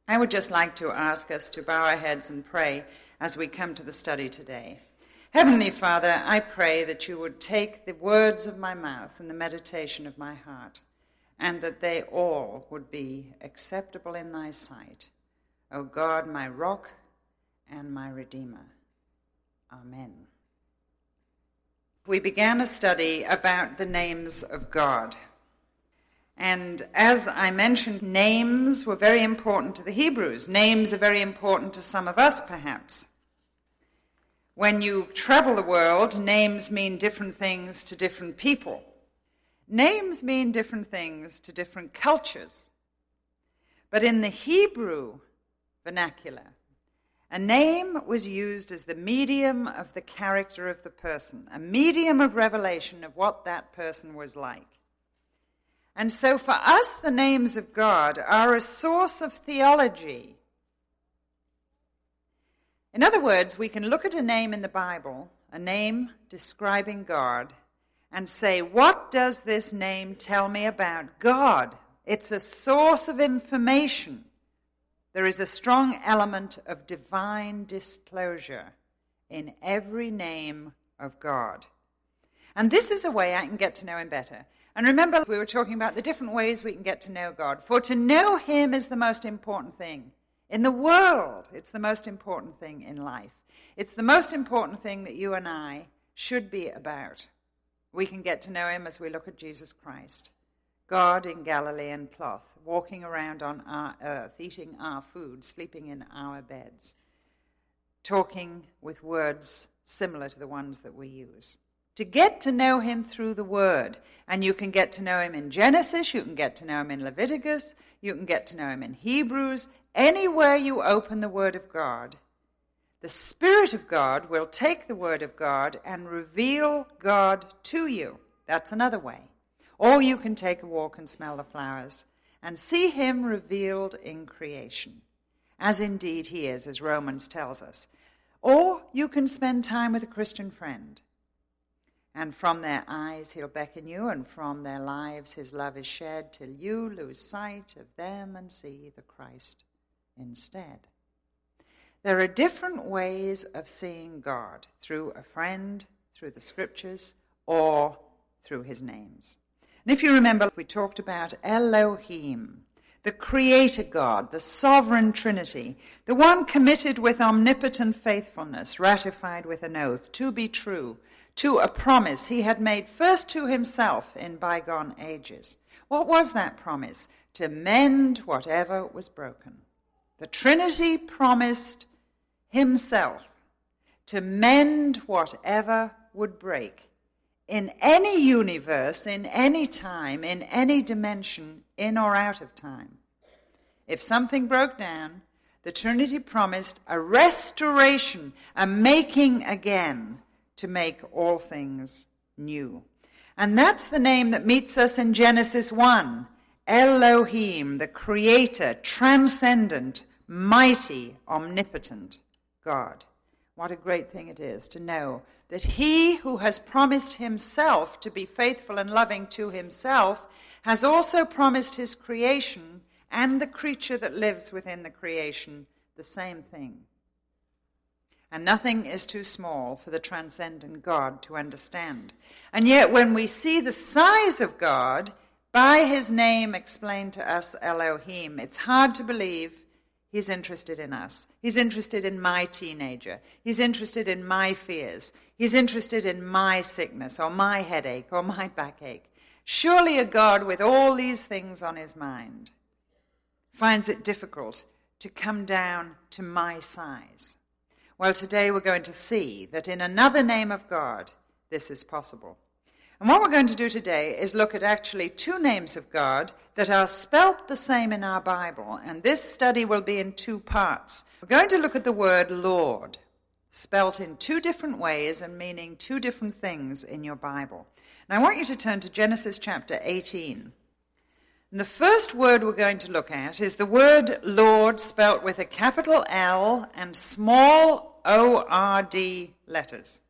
I would just like to ask us to bow our heads and pray as we come to the study today. Heavenly Father, I pray that you would take the words of my mouth and the meditation of my heart, and that they all would be acceptable in thy sight. O God, my rock and my redeemer. Amen. We began a study about the names of God. And as I mentioned, names were very important to the Hebrews. Names are very important to some of us, perhaps. When you travel the world, names mean different things to different people. Names mean different things to different cultures. But in the Hebrew vernacular, a name was used as the medium of the character of the person, a medium of revelation of what that person was like. And so for us, the names of God are a source of theology. In other words, we can look at a name in the Bible, a name describing God, and say, what does this name tell me about God? It's a source of information. There is a strong element of divine disclosure in every name of God. And this is a way I can get to know him better. And remember, we were talking about the different ways we can get to know God. For to know him is the most important thing in the world. It's the most important thing in life. It's the most important thing that you and I should be about. We can get to know him as we look at Jesus Christ, God in Galilean cloth, walking around on our earth, eating our food, sleeping in our beds, talking with words similar to the ones that we use. To get to know him through the Word. And you can get to know him in Genesis, you can get to know him in Leviticus, you can get to know him in Hebrews. Anywhere you open the Word of God, the Spirit of God will take the Word of God and reveal God to you. That's another way. Or you can take a walk and smell the flowers and see him revealed in creation, as indeed he is, as Romans tells us. Or you can spend time with a Christian friend, and from their eyes he'll beckon you, and from their lives his love is shed, till you lose sight of them and see the Christ instead. There are different ways of seeing God, through a friend, through the scriptures, or through his names. And if you remember, we talked about Elohim, the creator God, the sovereign Trinity, the one committed with omnipotent faithfulness, ratified with an oath, to be true, to a promise he had made first to himself in bygone ages. What was that promise? To mend whatever was broken. The Trinity promised himself to mend whatever would break in any universe, in any time, in any dimension, in or out of time. If something broke down, the Trinity promised a restoration, a making again, to make all things new. And that's the name that meets us in Genesis 1. Elohim, the creator, transcendent, mighty, omnipotent God. What a great thing it is to know that he who has promised himself to be faithful and loving to himself has also promised his creation and the creature that lives within the creation the same thing. And nothing is too small for the transcendent God to understand. And yet when we see the size of God, by his name explained to us, Elohim, it's hard to believe he's interested in us. He's interested in my teenager. He's interested in my fears. He's interested in my sickness or my headache or my backache. Surely a God with all these things on his mind finds it difficult to come down to my size. Well, today we're going to see that in another name of God, this is possible. And what we're going to do today is look at actually two names of God that are spelt the same in our Bible. And this study will be in two parts. We're going to look at the word Lord, spelt in two different ways and meaning two different things in your Bible. And I want you to turn to Genesis chapter 18. And the first word we're going to look at is the word Lord, spelt with a capital L and small O-R-D letters.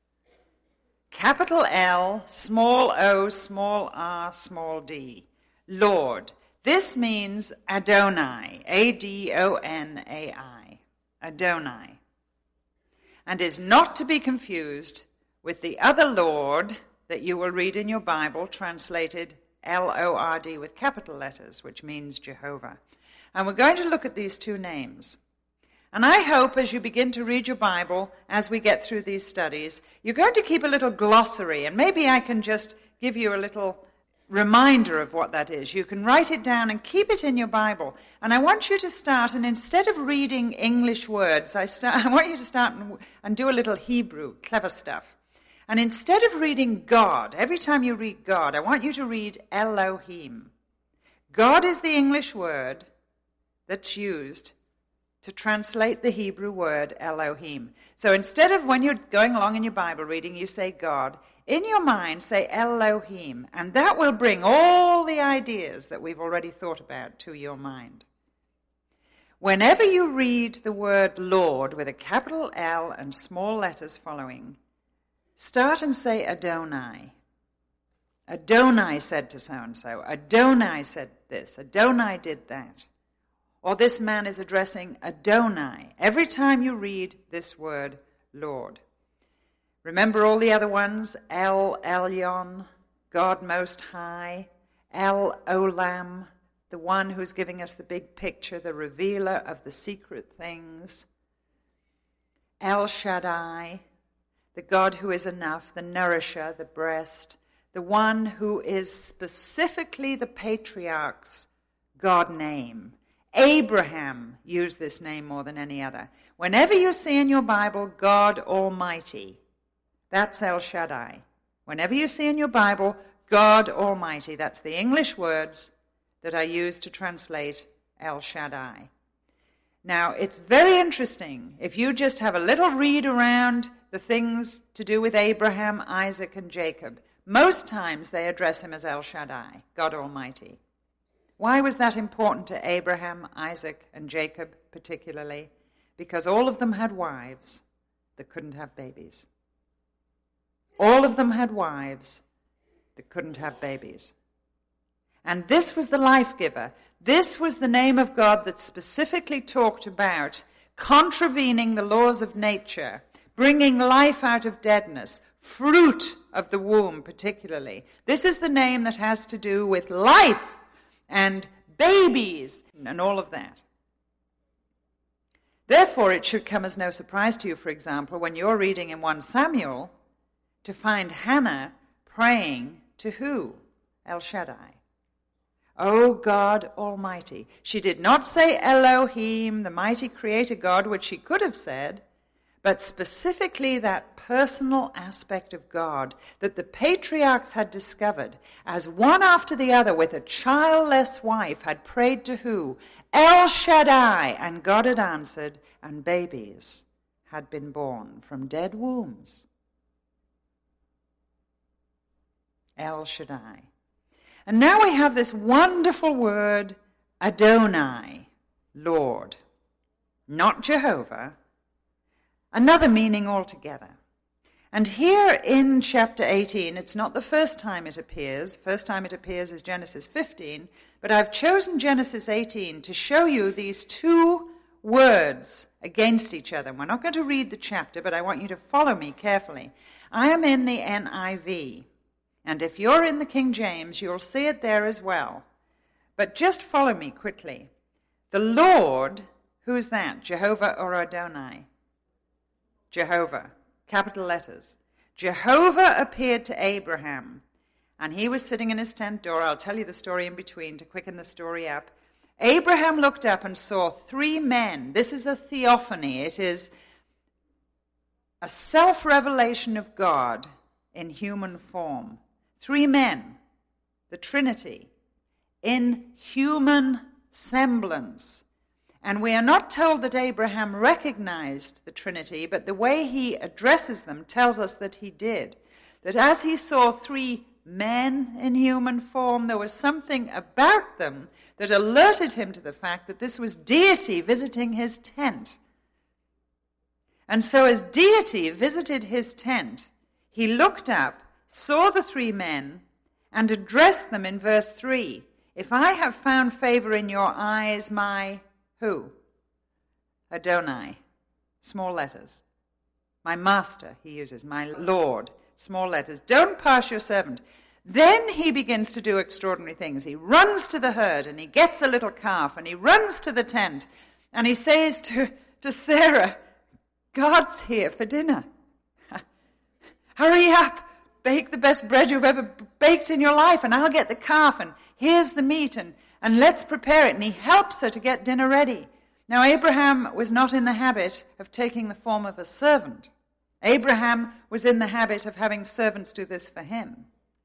Capital L, small o, small r, small d. Lord. This means Adonai, A-D-O-N-A-I, Adonai, and is not to be confused with the other Lord that you will read in your Bible, translated L-O-R-D with capital letters, which means Jehovah. And we're going to look at these two names. And I hope as you begin to read your Bible, as we get through these studies, you're going to keep a little glossary, and maybe I can just give you a little reminder of what that is. You can write it down and keep it in your Bible. And I want you to start, and instead of reading English words, I want you to start and do a little Hebrew, clever stuff. And instead of reading God, every time you read God, I want you to read Elohim. God is the English word that's used to translate the Hebrew word Elohim. So instead of when you're going along in your Bible reading, you say God, in your mind say Elohim, and that will bring all the ideas that we've already thought about to your mind. Whenever you read the word Lord with a capital L and small letters following, start and say Adonai. Adonai said to so-and-so. Adonai said this. Adonai did that. Or this man is addressing Adonai every time you read this word, Lord. Remember all the other ones? El Elyon, God Most High. El Olam, the one who's giving us the big picture, the revealer of the secret things. El Shaddai, the God who is enough, the nourisher, the breast, the one who is specifically the patriarch's God name. Abraham used this name more than any other. Whenever you see in your Bible God Almighty, that's El Shaddai. Whenever you see in your Bible God Almighty, that's the English words that are used to translate El Shaddai. Now, it's very interesting if you just have a little read around the things to do with Abraham, Isaac, and Jacob. Most times they address him as El Shaddai, God Almighty. Why was that important to Abraham, Isaac, and Jacob particularly? Because all of them had wives that couldn't have babies. All of them had wives that couldn't have babies. And this was the life giver. This was the name of God that specifically talked about contravening the laws of nature, bringing life out of deadness, fruit of the womb particularly. This is the name that has to do with life and babies and all of that. Therefore, it should come as no surprise to you, for example, when you're reading in 1 Samuel, to find Hannah praying to who? El Shaddai. Oh, God Almighty. She did not say Elohim, the mighty creator God, which she could have said, but specifically that personal aspect of God that the patriarchs had discovered as one after the other with a childless wife had prayed to who? El Shaddai. And God had answered, and babies had been born from dead wombs. El Shaddai. And now we have this wonderful word, Adonai, Lord. Not Jehovah. Another meaning altogether. And here in chapter 18, it's not the first time it appears. First time it appears is Genesis 15. But I've chosen Genesis 18 to show you these two words against each other. We're not going to read the chapter, but I want you to follow me carefully. I am in the NIV. And if you're in the King James, you'll see it there as well. But just follow me quickly. The Lord, who is that? Jehovah or Adonai? Jehovah, capital letters. Jehovah appeared to Abraham, and he was sitting in his tent door. I'll tell you the story in between to quicken the story up. Abraham looked up and saw 3 men. This is a theophany. It is a self-revelation of God in human form. 3 men, the Trinity, in human semblance. And we are not told that Abraham recognized the Trinity, but the way he addresses them tells us that he did. That as he saw 3 men in human form, there was something about them that alerted him to the fact that this was deity visiting his tent. And so as deity visited his tent, he looked up, saw the 3 men, and addressed them in verse 3. If I have found favor in your eyes, my who? Adonai, small letters. My master, he uses, my Lord, small letters. Don't pass your servant. Then he begins to do extraordinary things. He runs to the herd and he gets a little calf and he runs to the tent and he says to Sarah, God's here for dinner. Hurry up, bake the best bread you've ever baked in your life and I'll get the calf and here's the meat and let's prepare it. And he helps her to get dinner ready. Now, Abraham was not in the habit of taking the form of a servant. Abraham was in the habit of having servants do this for him.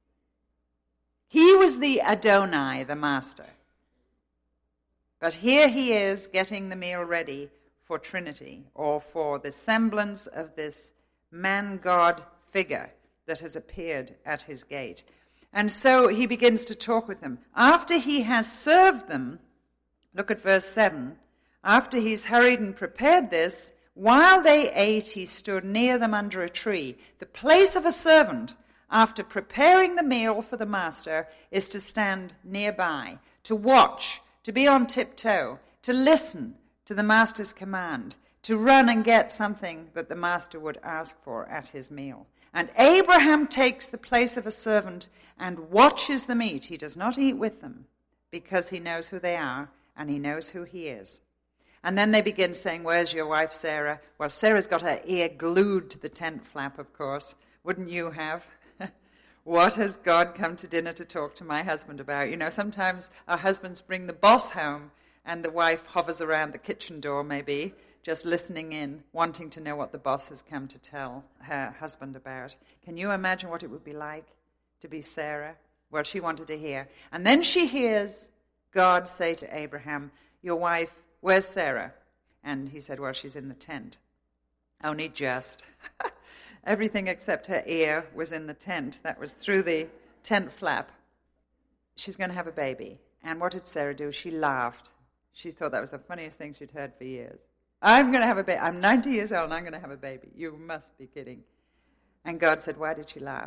He was the Adonai, the master. But here he is getting the meal ready for Trinity, or for the semblance of this man-God figure that has appeared at his gate. And so he begins to talk with them. After he has served them, look at verse 7, after he's hurried and prepared this, while they ate, he stood near them under a tree. The place of a servant, after preparing the meal for the master, is to stand nearby, to watch, to be on tiptoe, to listen to the master's command, to run and get something that the master would ask for at his meal. And Abraham takes the place of a servant and watches them eat. He does not eat with them because he knows who they are and he knows who he is. And then they begin saying, where's your wife Sarah? Well, Sarah's got her ear glued to the tent flap, of course. Wouldn't you have? What has God come to dinner to talk to my husband about? You know, sometimes our husbands bring the boss home and the wife hovers around the kitchen door maybe, just listening in, wanting to know what the boss has come to tell her husband about. Can you imagine what it would be like to be Sarah? Well, she wanted to hear. And then she hears God say to Abraham, your wife, where's Sarah? And he said, well, she's in the tent. Only just. Everything except her ear was in the tent. That was through the tent flap. She's going to have a baby. And what did Sarah do? She laughed. She thought that was the funniest thing she'd heard for years. I'm going to have a baby. I'm 90 years old and I'm going to have a baby. You must be kidding. And God said, why did she laugh?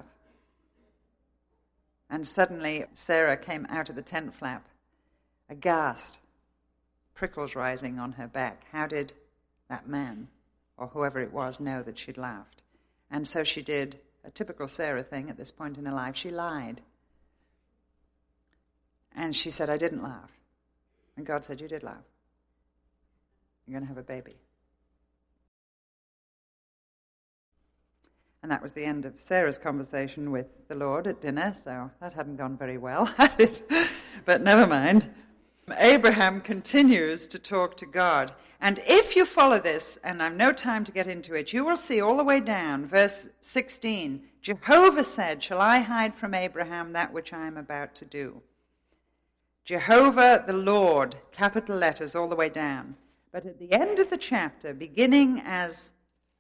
And suddenly Sarah came out of the tent flap, aghast, prickles rising on her back. How did that man, or whoever it was, know that she'd laughed? And so she did a typical Sarah thing at this point in her life. She lied. And she said, I didn't laugh. And God said, you did laugh. You're going to have a baby. And that was the end of Sarah's conversation with the Lord at dinner, so that hadn't gone very well, had it? But never mind. Abraham continues to talk to God. And if you follow this, and I've no time to get into it, you will see all the way down, verse 16, Jehovah said, shall I hide from Abraham that which I am about to do? Jehovah the Lord, capital letters all the way down. But at the end of the chapter, beginning as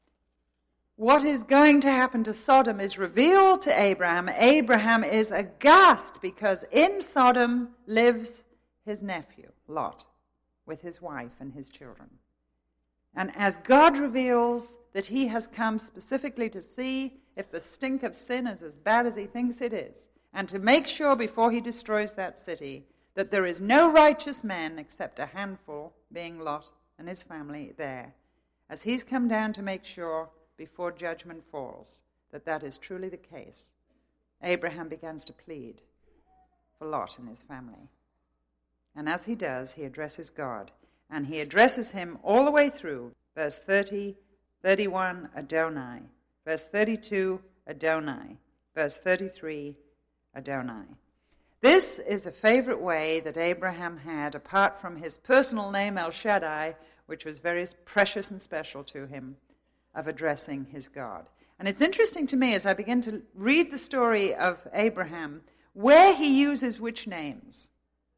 what is going to happen to Sodom is revealed to Abraham, Abraham is aghast because in Sodom lives his nephew, Lot, with his wife and his children. And as God reveals that he has come specifically to see if the stink of sin is as bad as he thinks it is, and to make sure before he destroys that city that there is no righteous man except a handful, being Lot and his family there, as he's come down to make sure before judgment falls that that is truly the case, Abraham begins to plead for Lot and his family. And as he does, he addresses God. And he addresses him all the way through. Verse 30, 31, Adonai. Verse 32, Adonai. Verse 33, Adonai. This is a favorite way that Abraham had, apart from his personal name El Shaddai, which was very precious and special to him, of addressing his God. And it's interesting to me as I begin to read the story of Abraham, where he uses which names.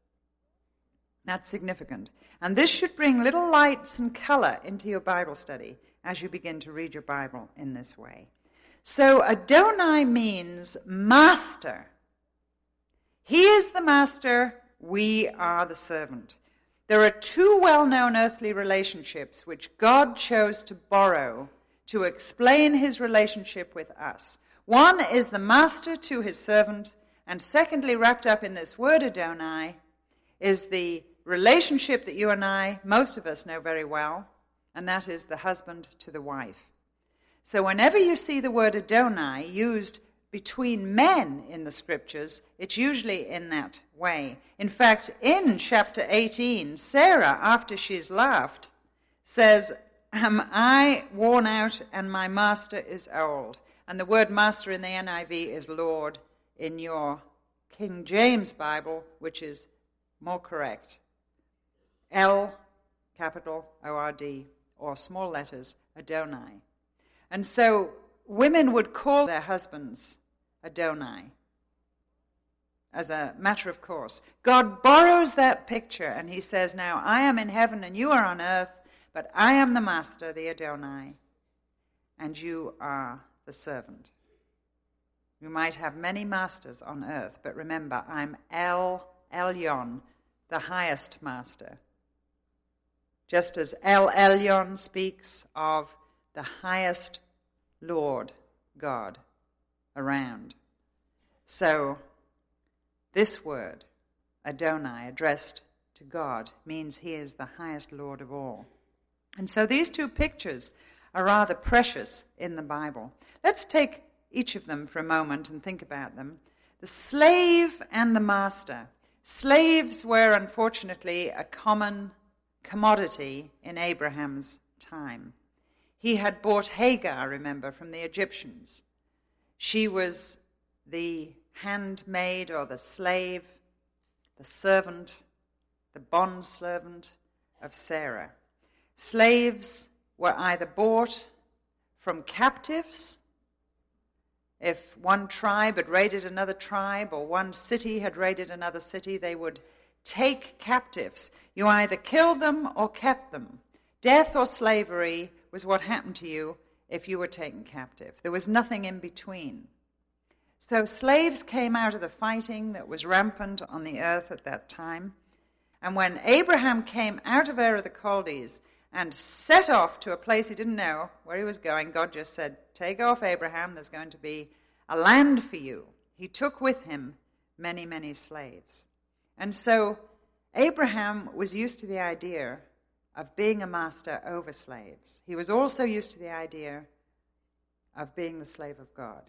That's significant. And this should bring little lights and color into your Bible study as you begin to read your Bible in this way. So Adonai means master. He is the master, we are the servant. There are two well-known earthly relationships which God chose to borrow to explain his relationship with us. One is the master to his servant, and secondly, wrapped up in this word Adonai, is the relationship that you and I, most of us, know very well, and that is the husband to the wife. So whenever you see the word Adonai used between men in the scriptures, it's usually in that way. In fact, in chapter 18, Sarah, after she's laughed, says, "Am I worn out and my master is old?" And the word master in the NIV is Lord in your King James Bible, which is more correct. L, capital O-R-D, or small letters, Adonai. And so women would call their husbands Adonai as a matter of course. God borrows that picture and he says, now I am in heaven and you are on earth, but I am the master, the Adonai, and you are the servant. You might have many masters on earth, but remember, I'm El Elyon, the highest master. Just as El Elyon speaks of the highest Lord God around. So this word, Adonai, addressed to God, means he is the highest Lord of all. And so these two pictures are rather precious in the Bible. Let's take each of them for a moment and think about them. The slave and the master. Slaves were unfortunately a common commodity in Abraham's time. He had bought Hagar, remember, from the Egyptians. She was the handmaid or the slave, the servant, the bondservant of Sarah. Slaves were either bought from captives. If one tribe had raided another tribe or one city had raided another city, they would take captives. You either killed them or kept them. Death or slavery was what happened to you if you were taken captive. There was nothing in between. So slaves came out of the fighting that was rampant on the earth at that time. And when Abraham came out of Ur of the Chaldees and set off to a place he didn't know where he was going, God just said, take off, Abraham, there's going to be a land for you. He took with him many, many slaves. And so Abraham was used to the idea of being a master over slaves. He was also used to the idea of being the slave of God.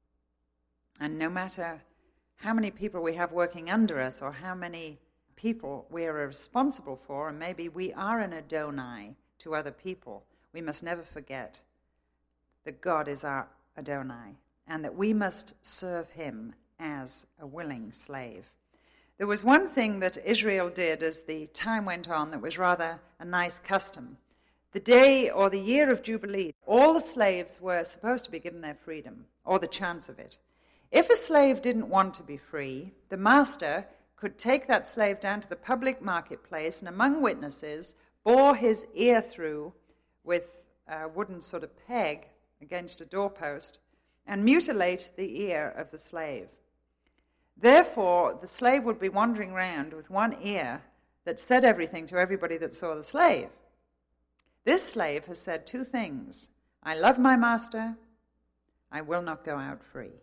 And no matter how many people we have working under us or how many people we are responsible for, and maybe we are an Adonai to other people, we must never forget that God is our Adonai and that we must serve him as a willing slave. There was one thing that Israel did as the time went on that was rather a nice custom. The day or the year of Jubilee, all the slaves were supposed to be given their freedom, or the chance of it. If a slave didn't want to be free, the master could take that slave down to the public marketplace and among witnesses bore his ear through with a wooden sort of peg against a doorpost and mutilate the ear of the slave. Therefore, the slave would be wandering around with one ear that said everything to everybody that saw the slave. This slave has said two things: I love my master, I will not go out free.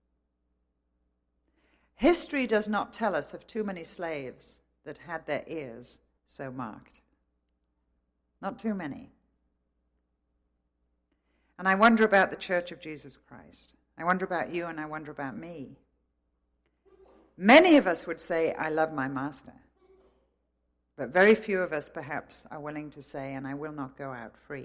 History does not tell us of too many slaves that had their ears so marked. Not too many. And I wonder about the Church of Jesus Christ. I wonder about you and I wonder about me. Many of us would say, I love my master. But very few of us perhaps are willing to say, and I will not go out free.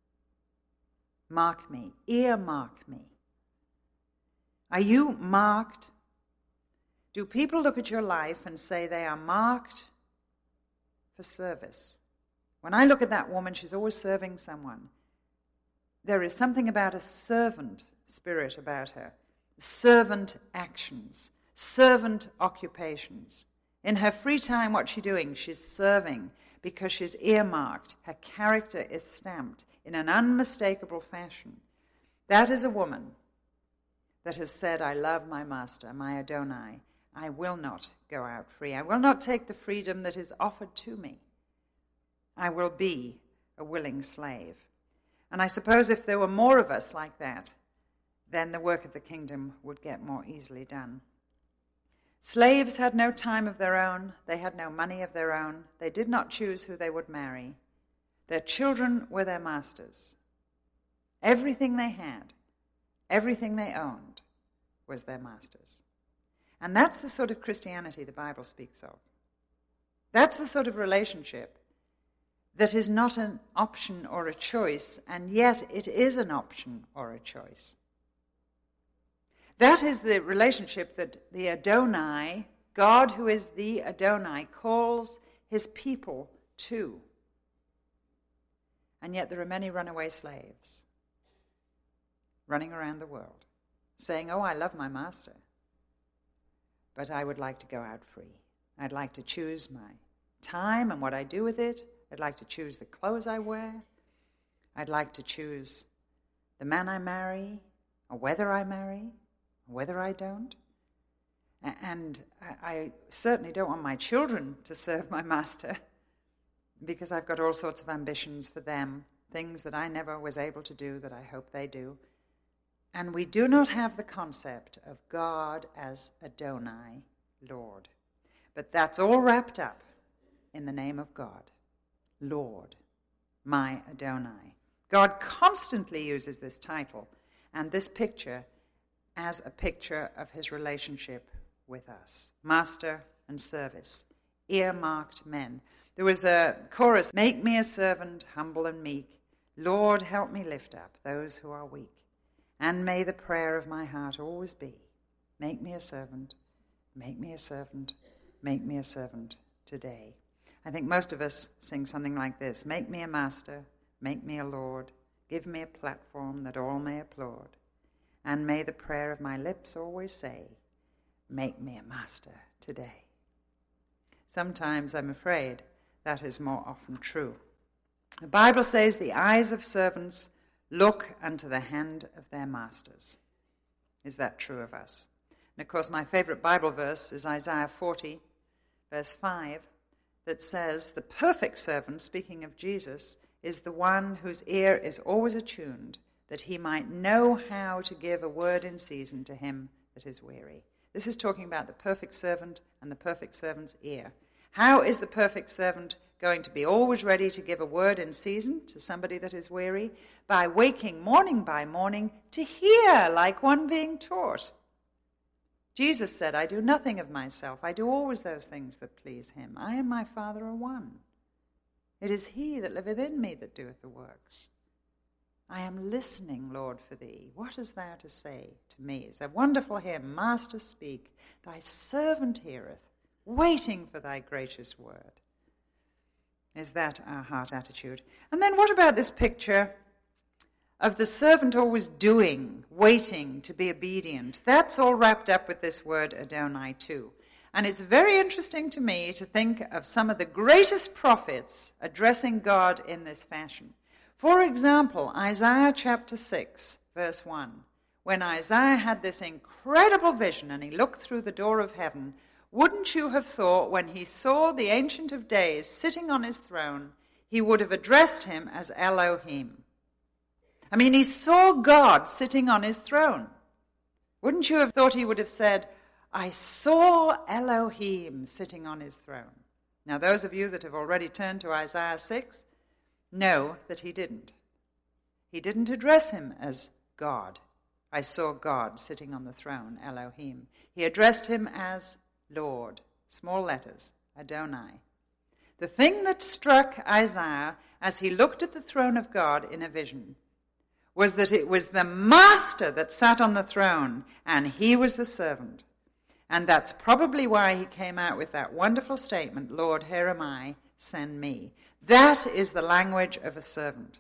Mark me. Earmark me. Are you marked? Do people look at your life and say they are marked for service? When I look at that woman, she's always serving someone. There is something about a servant spirit about her. Servant actions, servant occupations. In her free time, what's she doing? She's serving because she's earmarked. Her character is stamped in an unmistakable fashion. That is a woman that has said, I love my master, my Adonai. I will not go out free. I will not take the freedom that is offered to me. I will be a willing slave. And I suppose if there were more of us like that, then the work of the kingdom would get more easily done. Slaves had no time of their own. They had no money of their own. They did not choose who they would marry. Their children were their masters. Everything they had, everything they owned, was their master's. And that's the sort of Christianity the Bible speaks of. That's the sort of relationship that is not an option or a choice, and yet it is an option or a choice. That is the relationship that the Adonai, God who is the Adonai, calls his people to. And yet there are many runaway slaves running around the world saying, "Oh, I love my master, but I would like to go out free. I'd like to choose my time and what I do with it. I'd like to choose the clothes I wear. I'd like to choose the man I marry, or whether I marry, or whether I don't. And I certainly don't want my children to serve my master, because I've got all sorts of ambitions for them, things that I never was able to do that I hope they do." And we do not have the concept of God as Adonai, Lord. But that's all wrapped up in the name of God, Lord, my Adonai. God constantly uses this title and this picture as a picture of his relationship with us. Master and service, earmarked men. There was a chorus, "Make me a servant, humble and meek. Lord, help me lift up those who are weak. And may the prayer of my heart always be, make me a servant, make me a servant, make me a servant today." I think most of us sing something like this: "Make me a master, make me a lord, give me a platform that all may applaud. And may the prayer of my lips always say, make me a master today." Sometimes I'm afraid that is more often true. The Bible says the eyes of servants look unto the hand of their masters. Is that true of us? And of course, my favorite Bible verse is Isaiah 40, verse 5, that says, "The perfect servant," speaking of Jesus, "is the one whose ear is always attuned, that he might know how to give a word in season to him that is weary." This is talking about the perfect servant and the perfect servant's ear. How is the perfect servant going to be always ready to give a word in season to somebody that is weary? By waking morning by morning to hear like one being taught. Jesus said, "I do nothing of myself. I do always those things that please him. I and my Father are one. It is he that liveth in me that doeth the works. I am listening, Lord, for thee. What hast thou to say to me?" It's a wonderful hymn. "Master, speak. Thy servant heareth, waiting for thy gracious word." Is that our heart attitude? And then what about this picture of the servant always doing, waiting to be obedient? That's all wrapped up with this word Adonai too. And it's very interesting to me to think of some of the greatest prophets addressing God in this fashion. For example, Isaiah chapter 6, verse 1. When Isaiah had this incredible vision and he looked through the door of heaven, wouldn't you have thought when he saw the Ancient of Days sitting on his throne, he would have addressed him as Elohim? I mean, he saw God sitting on his throne. Wouldn't you have thought he would have said, "I saw Elohim sitting on his throne"? Now, those of you that have already turned to Isaiah 6 know that he didn't. He didn't address him as God. "I saw God sitting on the throne, Elohim." He addressed him as Lord, small letters, Adonai. The thing that struck Isaiah as he looked at the throne of God in a vision was that it was the master that sat on the throne and he was the servant. And that's probably why he came out with that wonderful statement, "Lord, here am I, send me." That is the language of a servant.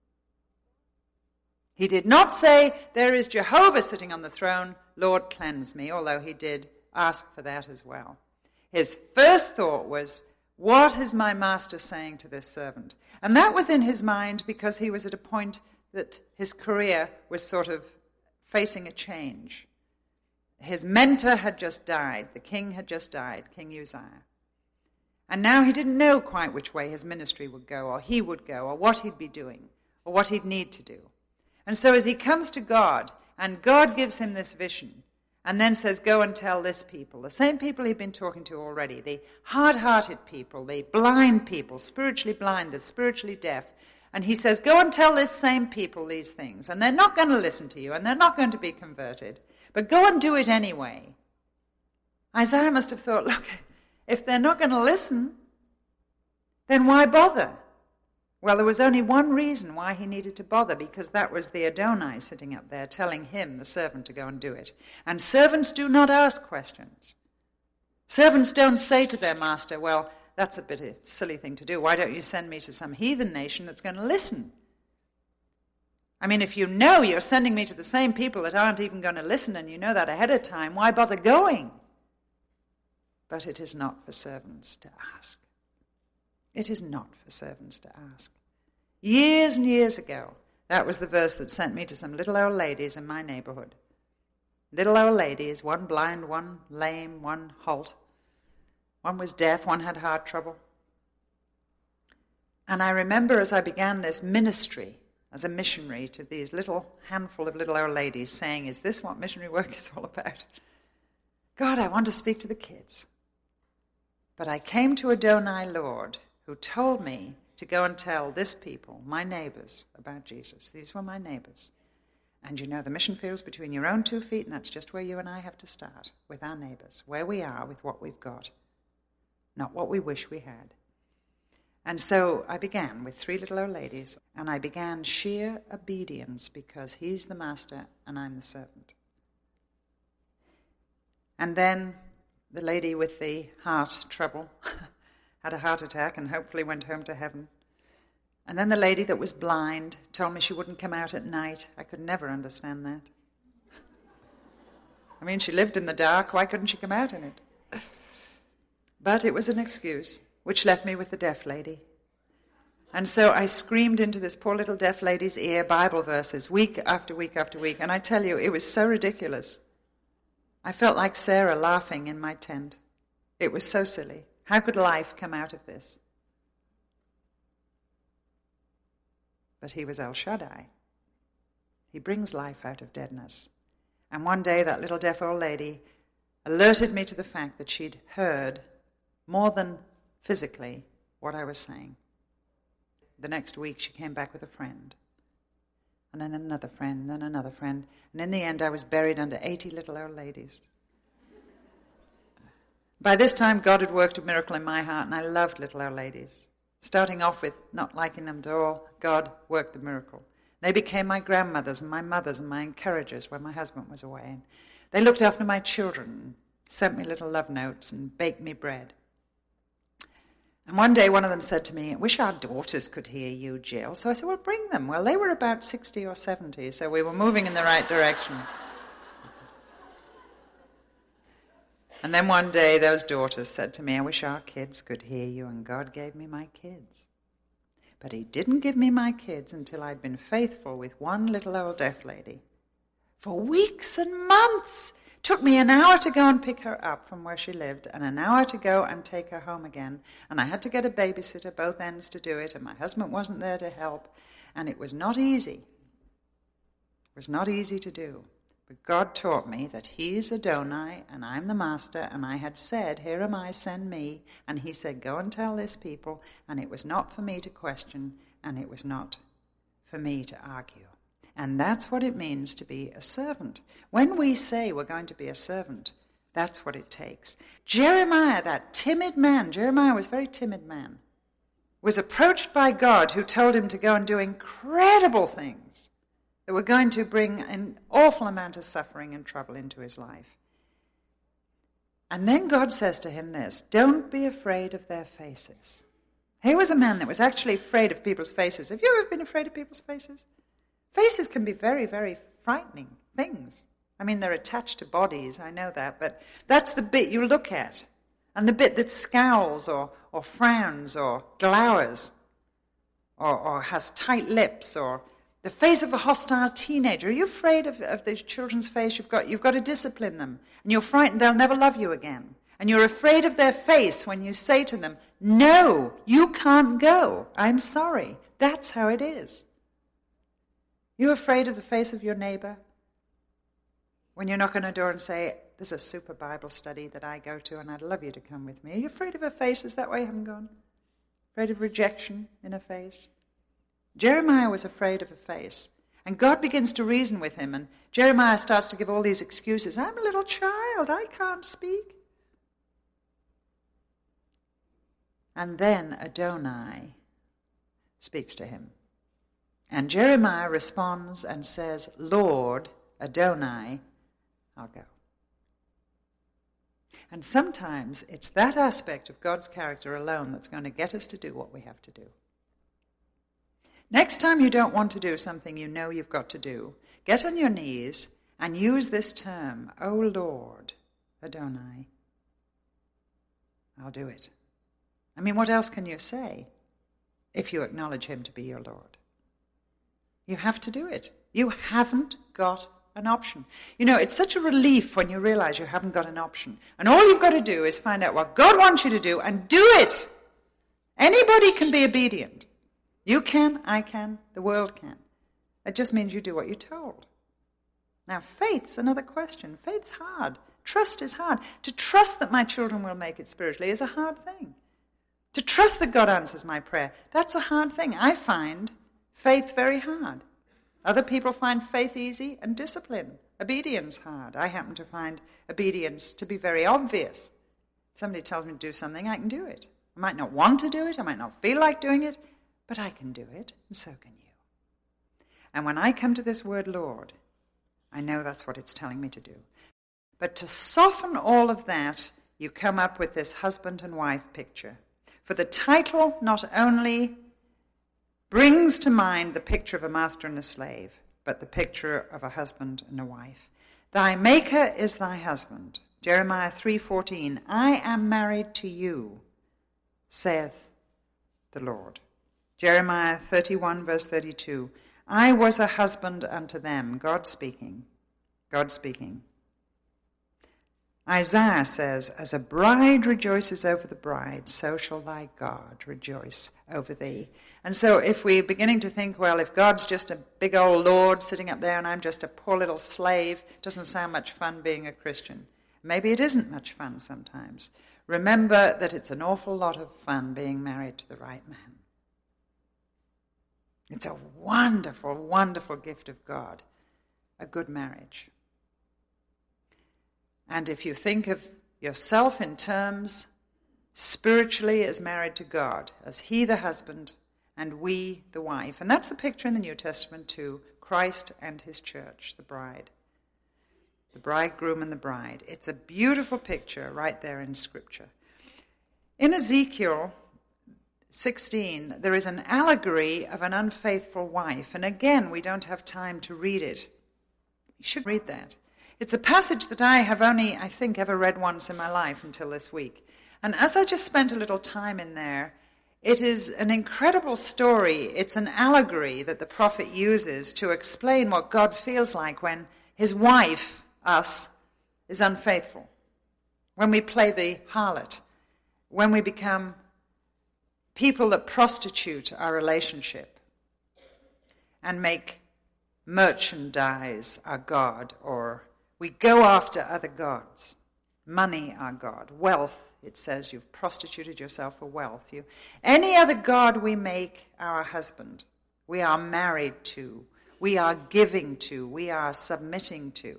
He did not say, "There is Jehovah sitting on the throne, Lord, cleanse me," although he did ask for that as well. His first thought was, what is my master saying to this servant? And that was in his mind because he was at a point that his career was sort of facing a change. His mentor had just died. The king had just died, King Uzziah. And now he didn't know quite which way his ministry would go, or he would go, or what he'd be doing, or what he'd need to do. And so as he comes to God, and God gives him this vision, And then says, go and tell this people. The same people he'd been talking to already. The hard-hearted people, the blind people, spiritually blind, the spiritually deaf. And he says, go and tell this same people these things. And they're not going to listen to you, and they're not going to be converted. But go and do it anyway. Isaiah must have thought, look, if they're not going to listen, then why bother? Well, there was only one reason why he needed to bother, because that was the Adonai sitting up there telling him, the servant, to go and do it. And servants do not ask questions. Servants don't say to their master, well, that's a bit of a silly thing to do. Why don't you send me to some heathen nation that's going to listen? I mean, if you know you're sending me to the same people that aren't even going to listen, and you know that ahead of time, why bother going? But it is not for servants to ask. It is not for servants to ask. Years and years ago, that was the verse that sent me to some little old ladies in my neighborhood. Little old ladies, one blind, one lame, one halt. One was deaf, one had heart trouble. And I remember as I began this ministry as a missionary to these little handful of little old ladies saying, is this what missionary work is all about? God, I want to speak to the kids. But I came to Adonai Lord, who told me to go and tell this people, my neighbors, about Jesus. These were my neighbors. And you know, the mission field's between your own 2 feet, and that's just where you and I have to start, with our neighbors, where we are with what we've got, not what we wish we had. And so I began with 3 little old ladies, and I began sheer obedience because he's the master and I'm the servant. And then the lady with the heart trouble had a heart attack and hopefully went home to heaven. And then the lady that was blind told me she wouldn't come out at night. I could never understand that. I mean, she lived in the dark. Why couldn't she come out in it? But it was an excuse, which left me with the deaf lady. And so I screamed into this poor little deaf lady's ear Bible verses week after week after week. And I tell you, it was so ridiculous. I felt like Sarah laughing in my tent. It was so silly. How could life come out of this? But he was El Shaddai. He brings life out of deadness. And one day that little deaf old lady alerted me to the fact that she'd heard more than physically what I was saying. The next week she came back with a friend. And then another friend, and then another friend. And in the end I was buried under 80 little old ladies. By this time, God had worked a miracle in my heart, and I loved little old ladies. Starting off with not liking them at all, God worked the miracle. They became my grandmothers and my mothers and my encouragers when my husband was away. And they looked after my children, and sent me little love notes and baked me bread. And one day one of them said to me, I wish our daughters could hear you, Jill. So I said, well, bring them. Well, they were about 60 or 70, so we were moving in the right direction. And then one day those daughters said to me, I wish our kids could hear you, and God gave me my kids. But he didn't give me my kids until I'd been faithful with one little old deaf lady. For weeks and months. It took me an hour to go and pick her up from where she lived, and an hour to go and take her home again. And I had to get a babysitter, both ends, to do it, and my husband wasn't there to help. And it was not easy. It was not easy to do. But God taught me that he's Adonai and I'm the master, and I had said, here am I, send me. And he said, go and tell this people. And it was not for me to question, and it was not for me to argue. And that's what it means to be a servant. When we say we're going to be a servant, that's what it takes. Jeremiah, that timid man, Jeremiah was a very timid man, was approached by God, who told him to go and do incredible things that were going to bring an awful amount of suffering and trouble into his life. And then God says to him this, don't be afraid of their faces. He was a man that was actually afraid of people's faces. Have you ever been afraid of people's faces? Faces can be very, very frightening things. I mean, they're attached to bodies, I know that, but that's the bit you look at. And the bit that scowls or frowns or glowers or has tight lips, or the face of a hostile teenager. Are you afraid of the children's face? You've got to discipline them. And you're frightened they'll never love you again. And you're afraid of their face when you say to them, no, you can't go. I'm sorry. That's how it is. You're afraid of the face of your neighbor? When you knock on a door and say, there's a super Bible study that I go to and I'd love you to come with me. Are you afraid of her face? Is that why you haven't gone? Afraid of rejection in her face? Jeremiah was afraid of her face. And God begins to reason with him. And Jeremiah starts to give all these excuses. I'm a little child. I can't speak. And then Adonai speaks to him. And Jeremiah responds and says, Lord, Adonai, I'll go. And sometimes it's that aspect of God's character alone that's going to get us to do what we have to do. Next time you don't want to do something you know you've got to do, get on your knees and use this term, O Lord, Adonai, I'll do it. I mean, what else can you say if you acknowledge him to be your Lord? You have to do it. You haven't got an option. You know, it's such a relief when you realize you haven't got an option. And all you've got to do is find out what God wants you to do and do it. Anybody can be obedient. You can, I can, the world can. It just means you do what you're told. Now, faith's another question. Faith's hard. Trust is hard. To trust that my children will make it spiritually is a hard thing. To trust that God answers my prayer, that's a hard thing. I find faith very hard. Other people find faith easy and discipline, obedience hard. I happen to find obedience to be very obvious. If somebody tells me to do something, I can do it. I might not want to do it, I might not feel like doing it, but I can do it, and so can you. And when I come to this word Lord, I know that's what it's telling me to do. But to soften all of that, you come up with this husband and wife picture. For the title not only brings to mind the picture of a master and a slave, but the picture of a husband and a wife. Thy maker is thy husband. Jeremiah 3:14, I am married to you, saith the Lord. Jeremiah 31, verse 32, I was a husband unto them. God speaking. God speaking. Isaiah says, as a bride rejoices over the bride, so shall thy God rejoice over thee. And so if we're beginning to think, well, if God's just a big old Lord sitting up there and I'm just a poor little slave, doesn't sound much fun being a Christian. Maybe it isn't much fun sometimes. Remember that it's an awful lot of fun being married to the right man. It's a wonderful, wonderful gift of God, a good marriage. And if you think of yourself in terms spiritually as married to God, as he the husband and we the wife, and that's the picture in the New Testament too, Christ and his church, the bride. The bridegroom and the bride. It's a beautiful picture right there in Scripture. In Ezekiel 16, there is an allegory of an unfaithful wife. And again, we don't have time to read it. You should read that. It's a passage that I have only, I think, ever read once in my life until this week. And as I just spent a little time in there, it is an incredible story. It's an allegory that the prophet uses to explain what God feels like when his wife, us, is unfaithful. When we play the harlot. When we become people that prostitute our relationship and make merchandise our God, or we go after other gods. Money our God. Wealth, it says, you've prostituted yourself for wealth. Any other god we make our husband, we are married to, we are giving to, we are submitting to,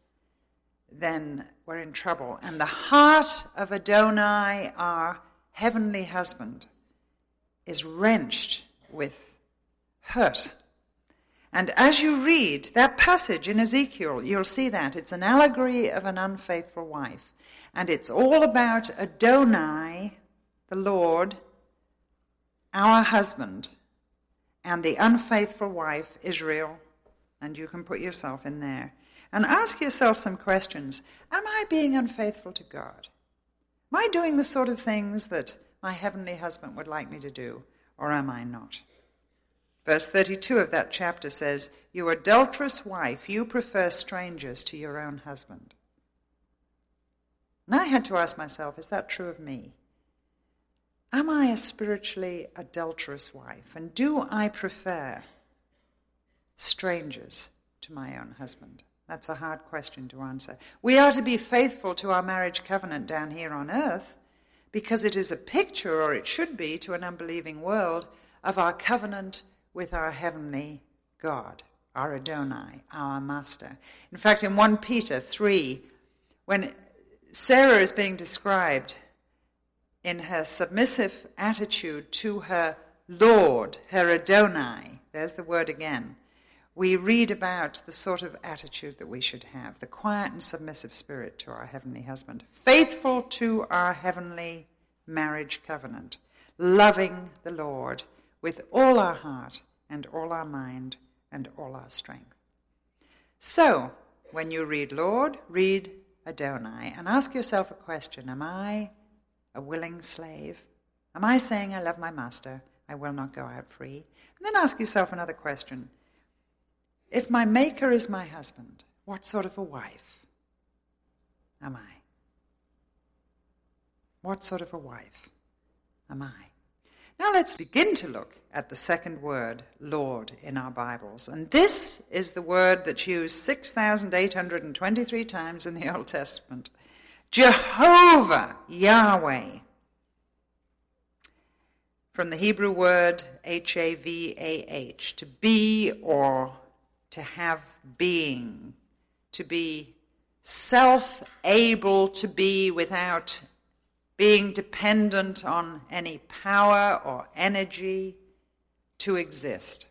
then we're in trouble. And the heart of Adonai, our heavenly husband, is wrenched with hurt. And as you read that passage in Ezekiel, you'll see that. It's an allegory of an unfaithful wife. And it's all about Adonai, the Lord, our husband, and the unfaithful wife, Israel. And you can put yourself in there. And ask yourself some questions. Am I being unfaithful to God? Am I doing the sort of things that my heavenly husband would like me to do, or am I not? Verse 32 of that chapter says, you adulterous wife, you prefer strangers to your own husband. And I had to ask myself, is that true of me? Am I a spiritually adulterous wife? And do I prefer strangers to my own husband? That's a hard question to answer. We are to be faithful to our marriage covenant down here on earth because it is a picture, or it should be to an unbelieving world, of our covenant with our heavenly God, our Adonai, our Master. In fact, in 1 Peter 3, when Sarah is being described in her submissive attitude to her Lord, her Adonai, there's the word again, we read about the sort of attitude that we should have, the quiet and submissive spirit to our heavenly husband, faithful to our heavenly marriage covenant, loving the Lord with all our heart and all our mind and all our strength. So, when you read Lord, read Adonai and ask yourself a question. Am I a willing slave? Am I saying I love my master? I will not go out free. And then ask yourself another question. If my maker is my husband, what sort of a wife am I? What sort of a wife am I? Now let's begin to look at the second word, Lord, in our Bibles. And this is the word that's used 6,823 times in the Old Testament. Jehovah, Yahweh. From the Hebrew word H-A-V-A-H, to be or to have being, to be self-able to be without being dependent on any power or energy to exist.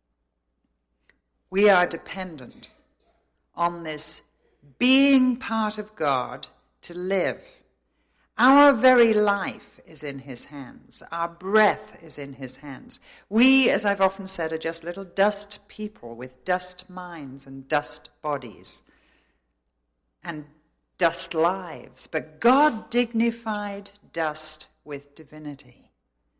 We are dependent on this being part of God to live. Our very life is in his hands. Our breath is in his hands. We, as I've often said, are just little dust people with dust minds and dust bodies and dust lives. But God dignified dust with divinity.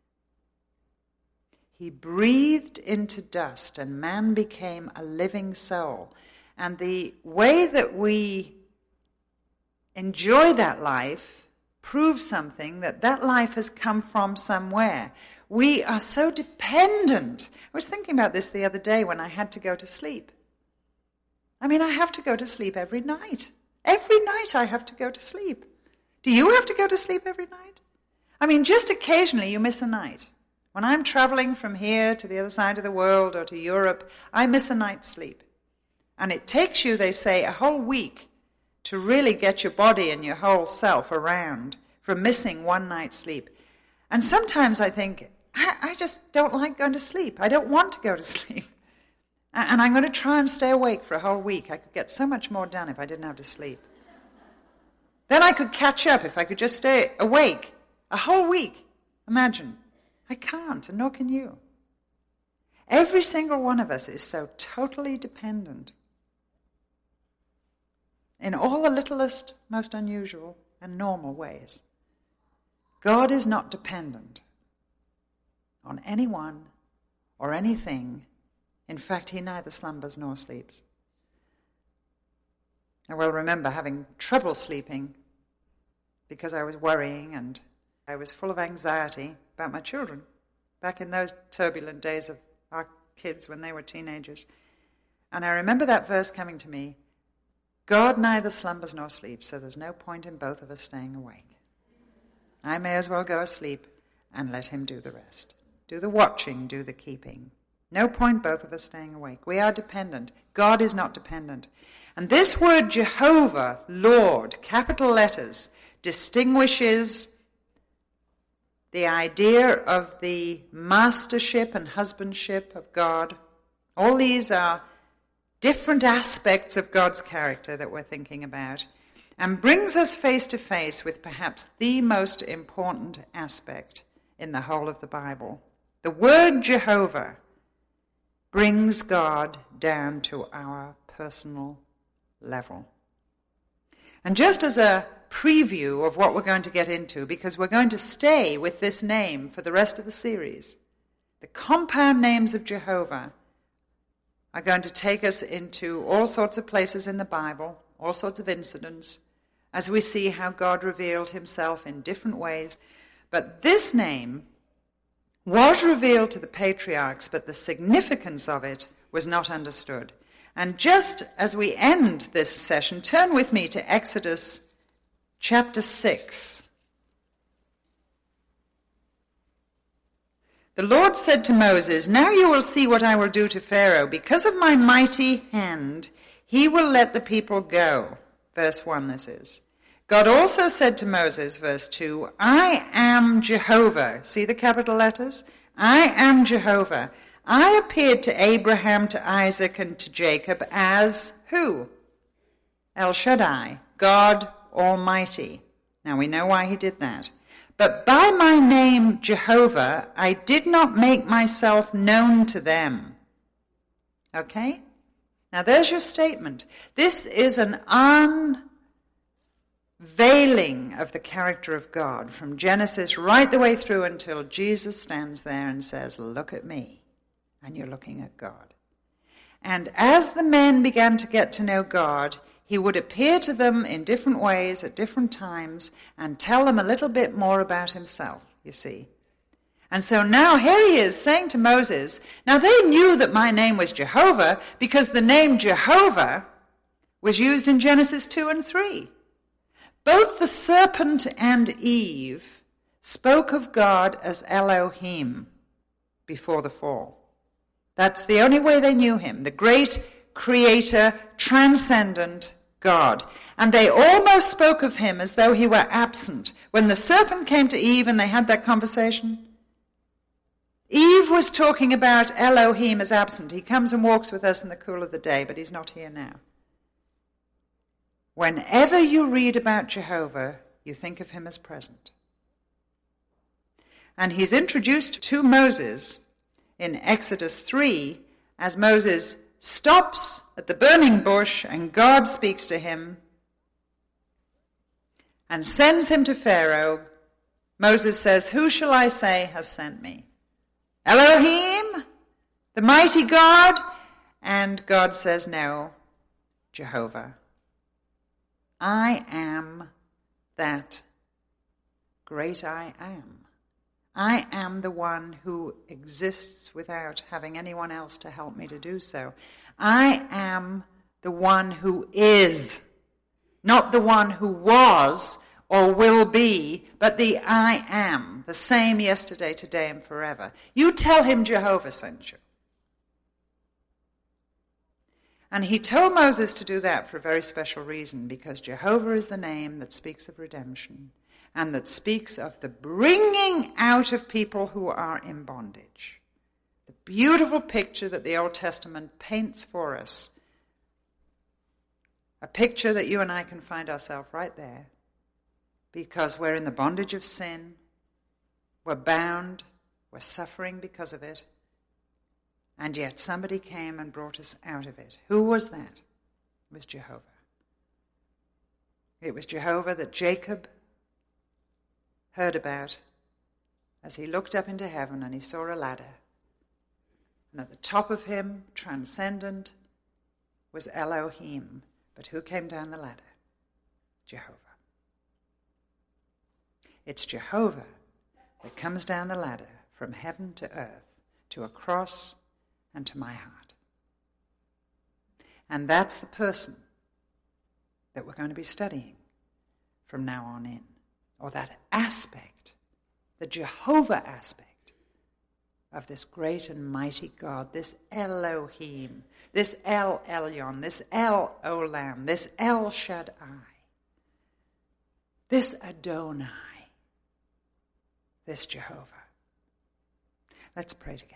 He breathed into dust and man became a living soul. And the way that we enjoy that life proves something, that life has come from somewhere. We are so dependent. I was thinking about this the other day when I had to go to sleep. I mean, I have to go to sleep every night. Every night I have to go to sleep. Do you have to go to sleep every night? I mean, just occasionally you miss a night. When I'm traveling from here to the other side of the world or to Europe, I miss a night's sleep. And it takes you, they say, a whole week to really get your body and your whole self around from missing one night's sleep. And sometimes I think, I just don't like going to sleep. I don't want to go to sleep. And I'm going to try and stay awake for a whole week. I could get so much more done if I didn't have to sleep. Then I could catch up if I could just stay awake a whole week. Imagine. I can't, and nor can you. Every single one of us is so totally dependent in all the littlest, most unusual and normal ways. God is not dependent on anyone or anything. In fact, he neither slumbers nor sleeps. I well remember having trouble sleeping because I was worrying and I was full of anxiety about my children back in those turbulent days of our kids when they were teenagers. And I remember that verse coming to me, God neither slumbers nor sleeps, so there's no point in both of us staying awake. I may as well go asleep and let him do the rest. Do the watching, do the keeping. No point both of us staying awake. We are dependent. God is not dependent. And this word Jehovah, Lord, capital letters, distinguishes the idea of the mastership and husbandship of God. All these are different aspects of God's character that we're thinking about, and brings us face to face with perhaps the most important aspect in the whole of the Bible. The word Jehovah brings God down to our personal level. And just as a preview of what we're going to get into, because we're going to stay with this name for the rest of the series, the compound names of Jehovah are going to take us into all sorts of places in the Bible, all sorts of incidents, as we see how God revealed himself in different ways. But this name was revealed to the patriarchs, but the significance of it was not understood. And just as we end this session, turn with me to Exodus chapter 6. The Lord said to Moses, "Now you will see what I will do to Pharaoh. Because of my mighty hand, he will let the people go." Verse 1, this is. God also said to Moses, verse 2, "I am Jehovah." See the capital letters? "I am Jehovah. I appeared to Abraham, to Isaac, and to Jacob as" who? El Shaddai, God Almighty. Now we know why he did that. "But by my name, Jehovah, I did not make myself known to them." Okay? Now there's your statement. This is an unveiling of the character of God from Genesis right the way through until Jesus stands there and says, "Look at me." And you're looking at God. And as the men began to get to know God, he would appear to them in different ways at different times and tell them a little bit more about himself, you see. And so now here he is saying to Moses, now they knew that my name was Jehovah because the name Jehovah was used in Genesis 2 and 3. Both the serpent and Eve spoke of God as Elohim before the fall. That's the only way they knew him, the great creator, transcendent God. And they almost spoke of him as though he were absent. When the serpent came to Eve and they had that conversation, Eve was talking about Elohim as absent. He comes and walks with us in the cool of the day, but he's not here now. Whenever you read about Jehovah, you think of him as present. And he's introduced to Moses in Exodus 3 as Moses stops at the burning bush and God speaks to him and sends him to Pharaoh. Moses says, "Who shall I say has sent me? Elohim, the mighty God?" And God says, "No, Jehovah. I am that great I am. I am the one who exists without having anyone else to help me to do so. I am the one who is, not the one who was or will be, but the I am, the same yesterday, today, and forever. You tell him Jehovah sent you." And he told Moses to do that for a very special reason, because Jehovah is the name that speaks of redemption and that speaks of the bringing out of people who are in bondage. The beautiful picture that the Old Testament paints for us. A picture that you and I can find ourselves right there, because we're in the bondage of sin, we're bound, we're suffering because of it, and yet somebody came and brought us out of it. Who was that? It was Jehovah. It was Jehovah that Jacob heard about as he looked up into heaven and he saw a ladder. And at the top of him, transcendent, was Elohim. But who came down the ladder? Jehovah. It's Jehovah that comes down the ladder from heaven to earth, to a cross and to my heart. And that's the person that we're going to be studying from now on in. Or that aspect, the Jehovah aspect of this great and mighty God, this Elohim, this El Elyon, this El Olam, this El Shaddai, this Adonai, this Jehovah. Let's pray together.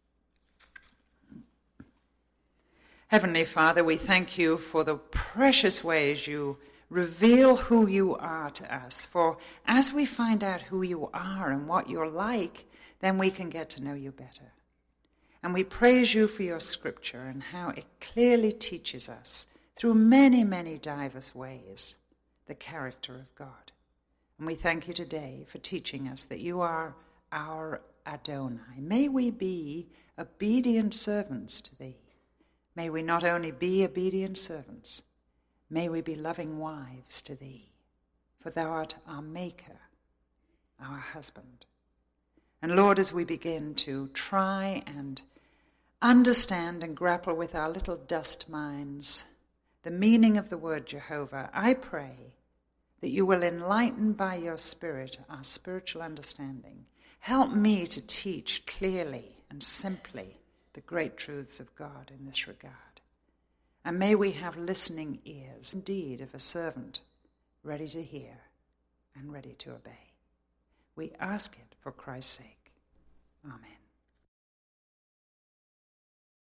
Heavenly Father, we thank you for the precious ways you reveal who you are to us. For as we find out who you are and what you're like, then we can get to know you better. And we praise you for your scripture and how it clearly teaches us through many, many diverse ways the character of God. And we thank you today for teaching us that you are our Adonai. May we be obedient servants to thee. May we not only be obedient servants, may we be loving wives to thee, for thou art our maker, our husband. And Lord, as we begin to try and understand and grapple with our little dust minds the meaning of the word Jehovah, I pray that you will enlighten by your Spirit our spiritual understanding. Help me to teach clearly and simply the great truths of God in this regard. And may we have listening ears, indeed, of a servant ready to hear and ready to obey. We ask it for Christ's sake. Amen.